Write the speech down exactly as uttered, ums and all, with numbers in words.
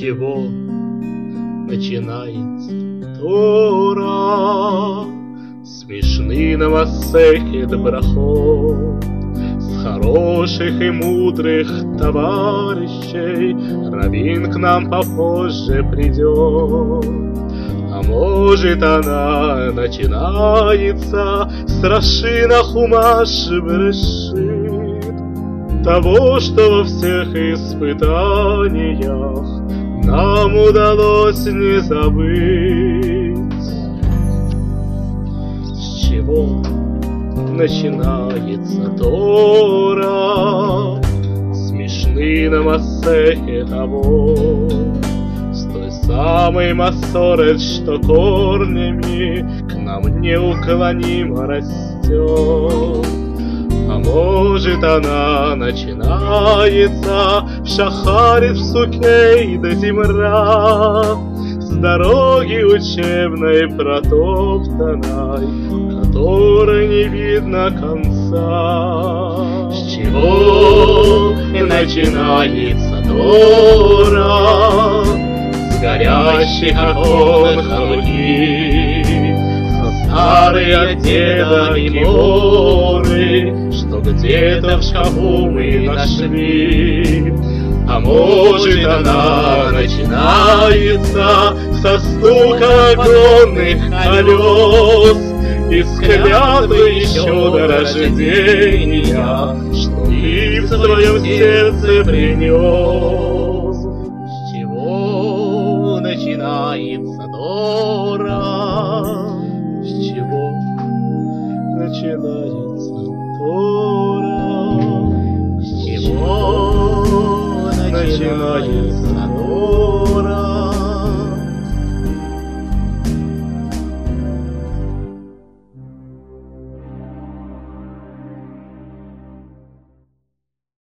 чего начинается Тора? Смешный на Масехет Брахот. С хороших и мудрых товарищей раввин к нам попозже придет. А может, она начинается с Рашина Хумаш Брешит, того, что во всех испытаниях нам удалось не забыть. С чего начинается Тора? Смешный на Масехет Авот. С той самой Масорет, что корнями к нам неуклонимо растет. А может, она начинается в Шахарит, в Сукей до Зимра, с дороги учебной протоптанной, которой не видно конца. С чего начинается Тора? С горящих окон Халуки, со старой от деда Геморы, что где-то в шкафу мы нашли. А может, она начинается со стука огромных колес, из клятвы еще до рождения, что ты в своем сердце принес. С чего начинается Тора? С чего начинается Тора? С чего начинается